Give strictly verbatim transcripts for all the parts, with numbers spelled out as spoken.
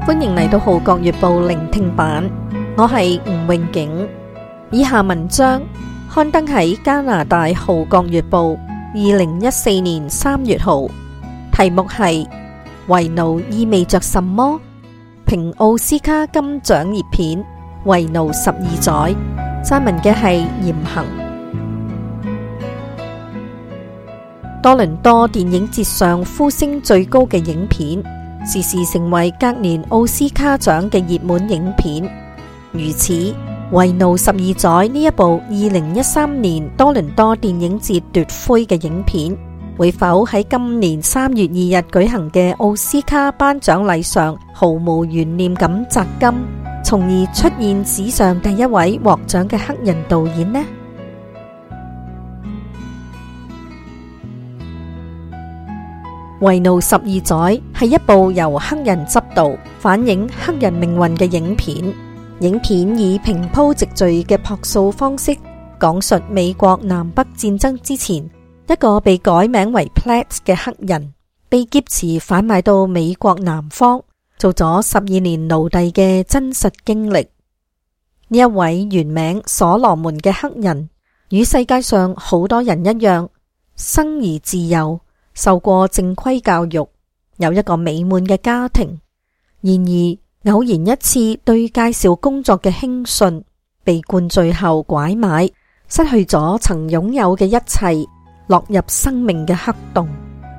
歡迎嚟到《號角月報》聆聽版，我係吳永景。以下文章刊登喺加拿大《號角月報》二零一四年三月號，題目係《為奴意味着什麼？評奧斯卡金獎熱片《為奴十二載》》。撰文嘅係嚴恒。多倫多電影節上呼聲最高嘅影片，時時成為隔年奧斯卡獎嘅熱門影片。如此，《為奴十二載》呢一部二零一三年多倫多電影節奪魁嘅影片，會否喺今年三月二日舉行嘅奧斯卡頒獎禮上毫無懸念咁摘金，從而出現史上第一位獲獎嘅黑人導演呢？《為奴十二載》係一部由黑人執導、反映黑人命運嘅影片。影片以平鋪直敘嘅樸素方式，講述美國南北戰爭之前，一個被改名為 Platt 嘅黑人，被劫持販賣到美國南方，做咗十二年奴隸嘅真實經歷。呢一位原名所羅門嘅黑人，與世界上好多人一樣，生而自由，受過正規教育，有一個美滿嘅家庭。然而偶然一次對介紹工作嘅輕信，被灌醉後拐賣，失去咗曾擁有嘅一切，落入生命嘅黑洞。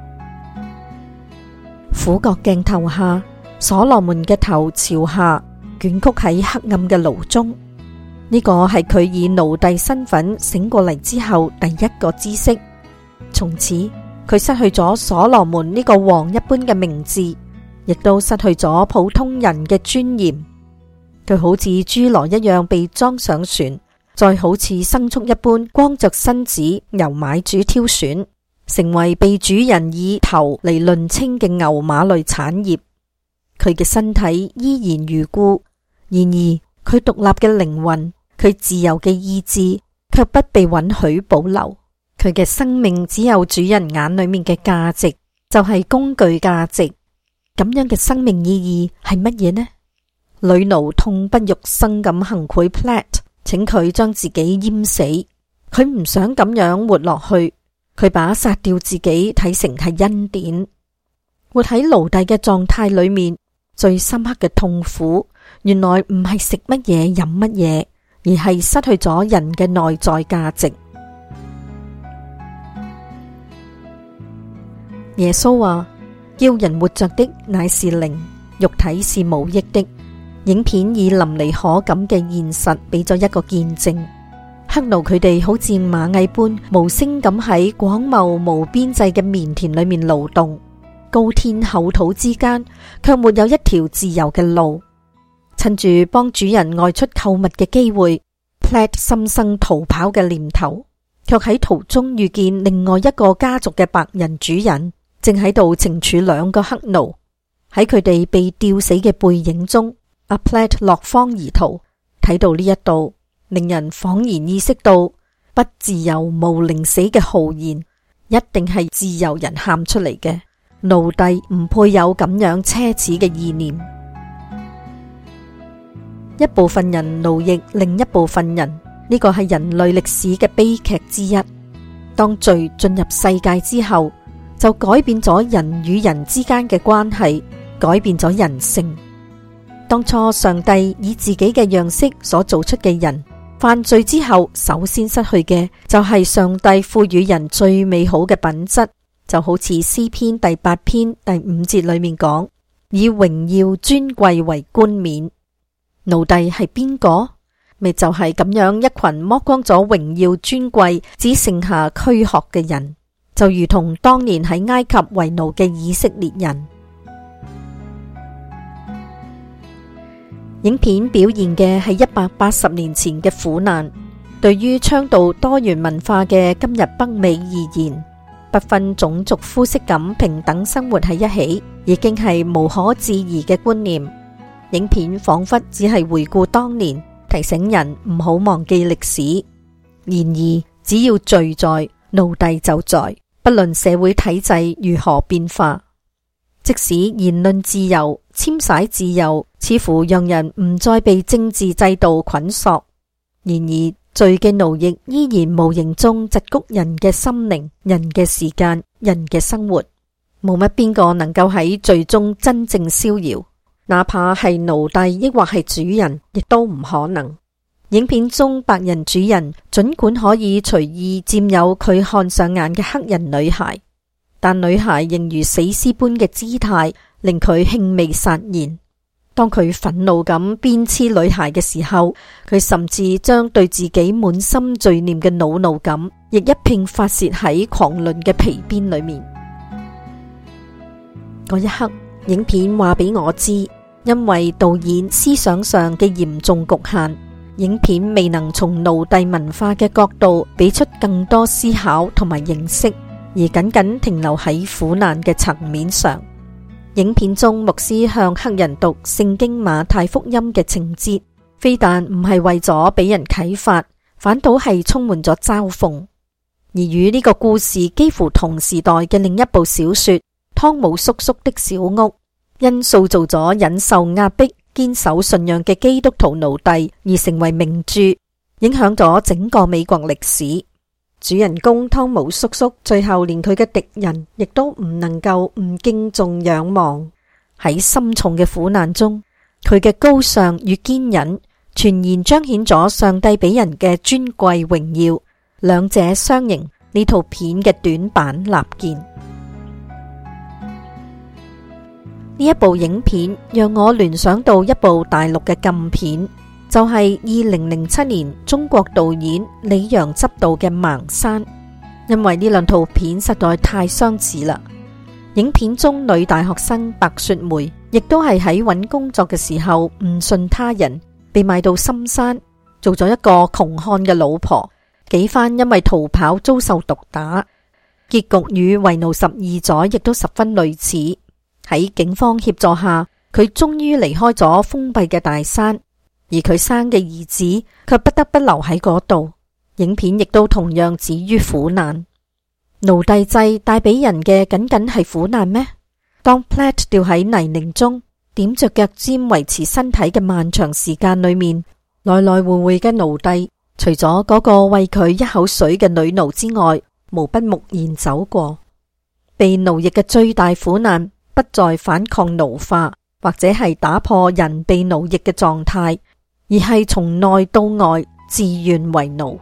俯角鏡頭下，所羅門嘅頭朝下，捲曲喺黑暗嘅牢中。呢個係佢以奴隸身份醒過嚟之後第一個知識。從此佢失去咗所羅門呢個王一般嘅名字，亦都失去咗普通人嘅尊嚴。佢好似豬羅一樣被裝上船，再好似牲畜一般光着身子由買主挑選，成為被主人以頭嚟論稱嘅牛馬類產業。佢嘅身體依然如故，然而佢獨立嘅靈魂，佢自由嘅意志卻不被允許保留。佢嘅生命只有主人眼裏面嘅價值，就係工具價值。咁樣嘅生命意義係乜嘢呢？女奴痛不欲生咁行賄 Platt， 請佢將自己淹死。佢唔想咁樣活落去，佢把殺掉自己睇成係恩典。活喺奴隸嘅狀態裏面，最深刻嘅痛苦，原來唔係食乜嘢飲乜嘢，而係失去咗人嘅內在價值。耶穌話：叫人活着的乃是靈，肉體是無益的。影片以淋漓可感嘅現實俾咗一個見證。黑奴佢哋好似螞蟻般無聲咁喺廣袤無邊際嘅棉田裏面勞動，高天厚土之間卻沒有一條自由嘅路。趁住幫主人外出購物嘅機會， Platt 心生逃跑嘅念頭，卻喺途中遇見另外一個家族嘅白人主人，正喺度懲處兩個黑奴。喺佢哋被吊死嘅背影中，阿 Platt 落荒而逃。睇到呢一度，令人恍然意識到，不自由無寧死嘅豪言，一定係自由人喊出嚟嘅。奴隸唔配有咁樣奢侈嘅意念。一部分人奴役另一部分人，呢個係人類歷史嘅悲劇之一。當罪進入世界之後，就改變咗人與人之間嘅關係，改變咗人性。當初上帝以自己嘅樣式所做出嘅人，犯罪之後，首先失去嘅就係上帝賦予人最美好嘅品質，就好似詩篇第八篇第五節裏面講：以榮耀尊貴為冠冕。奴隸係邊個？咪就係咁樣一群剝光咗榮耀尊貴，只剩下軀殼嘅人。就如同當年喺埃及為奴嘅以色列人。影片表現嘅係一百八十年前嘅苦難。對於倡導多元文化嘅今日北美而言，不分種族膚色咁平等生活喺一起，已經係無可置疑嘅觀念。影片仿佛只係回顧當年，提醒人唔好忘記歷史。然而，只要罪在，奴隸就在。不論社會體制如何變化，即使言論自由、 遷徙自由似乎讓人唔再被政治制度捆綁，然而罪嘅奴役依然無形中桎梏人嘅心靈、人嘅時間、人嘅生活。冇乜邊個能夠喺罪中真正逍遙，哪怕係奴隸抑或係主人，亦都唔可能。影片中白人主人儘管可以隨意佔有佢看上眼嘅黑人女孩，但女孩仍如死屍般嘅姿態令佢興味殺然。當佢憤怒咁鞭笞女孩嘅時候，佢甚至將對自己滿心罪孽嘅惱怒感亦一併發洩喺狂慄嘅皮鞭裏面。嗰一刻，影片話俾我知，因為導演思想上嘅嚴重局限，影片未能從奴隸文化嘅角度俾出更多思考同埋認識，而僅僅停留喺苦難嘅層面上。影片中牧師向黑人讀聖經馬太福音嘅情節，非但唔係為咗俾人啟發，反倒係充滿咗嘲諷。而與呢個故事幾乎同時代嘅另一部小說湯姆叔叔的小屋，因塑造咗忍受壓迫、堅守信仰嘅基督徒奴隸而成為名著，影響咗整個美國歷史。主人公湯姆叔叔最後連佢嘅敵人亦都唔能夠唔敬重仰望。喺深重嘅苦難中，佢嘅高尚與堅忍全然彰顯咗上帝俾人嘅尊貴榮耀，兩者相迎，呢套片嘅短板立見。呢一部影片讓我聯想到一部大陸嘅禁片，就係二零零七年中國導演李陽執導嘅《盲山》，因為呢兩套片實在太相似啦。影片中女大學生白雪梅亦都係喺揾工作嘅時候誤信他人，被賣到深山，做咗一個窮漢嘅老婆。幾番因為逃跑遭受毒打，結局與維奴十二載亦都十分類似。喺警方協助下，佢終於離開咗封閉嘅大山，而佢生嘅兒子卻不得不留喺嗰度。影片亦都同樣止於苦難。奴隸制帶俾人嘅僅僅係苦難咩？當 Platt 掉喺泥濘中，點着腳尖維持身體嘅漫長時間裏面，來來回回嘅奴隸，除咗嗰個餵佢一口水嘅女奴之外，無不木然走過。被奴役嘅最大苦難，不在反抗奴化，或者係打破人被奴役嘅狀態，而係從內到外自願為奴。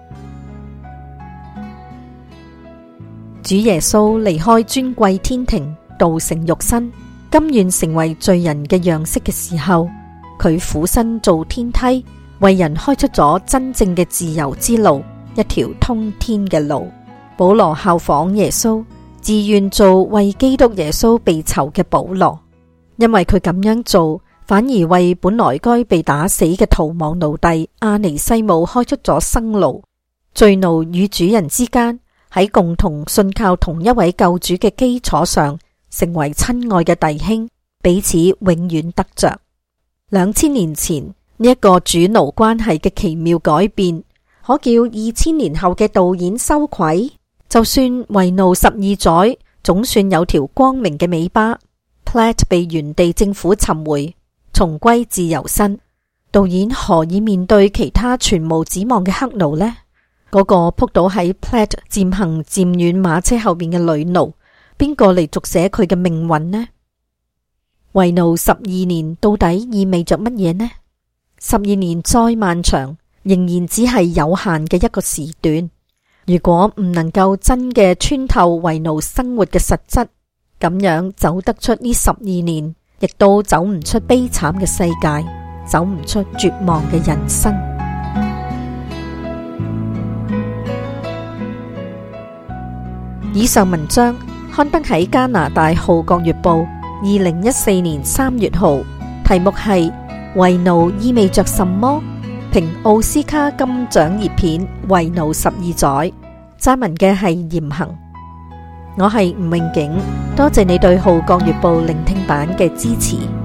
主耶穌離開尊貴天庭，道成肉身，甘願成為罪人嘅樣式嘅時候，佢俯身做天梯，為人開出咗真正嘅自由之路，一條通天嘅路。保羅效仿耶穌，自願做為基督耶穌被囚嘅保羅，因為佢咁樣做，反而為本來該被打死嘅逃亡奴隸阿尼西姆開出咗生路。罪奴與主人之間，喺共同信靠同一位救主嘅基礎上，成為親愛嘅弟兄，彼此永遠得着。兩千年前呢一個主奴關係嘅奇妙改變，可叫二千年後嘅導演羞愧？就算為奴十二載，總算有條光明嘅尾巴。Platt 被原地政府尋回，重歸自由身。導演何以面對其他全無指望嘅黑奴呢？嗰、那個撲倒喺 Platt 漸行漸遠馬車後邊嘅女奴，邊個嚟續寫佢嘅命運呢？為奴十二年到底意味着乜嘢呢？十二年再漫長，仍然只係有限嘅一個時段。如果唔能夠真嘅穿透為奴生活嘅實質，咁樣走得出呢十二年，亦都走唔出悲慘嘅世界，走唔出絕望嘅人生。以上文章刊登喺加拿大《號角月報》二零一四年三月號，題目係為奴意味着什麼？評奧斯卡金獎熱片《為奴十二載》。撰文嘅係嚴行，我係吳詠景，多謝你對《號角月報》聆聽版嘅支持。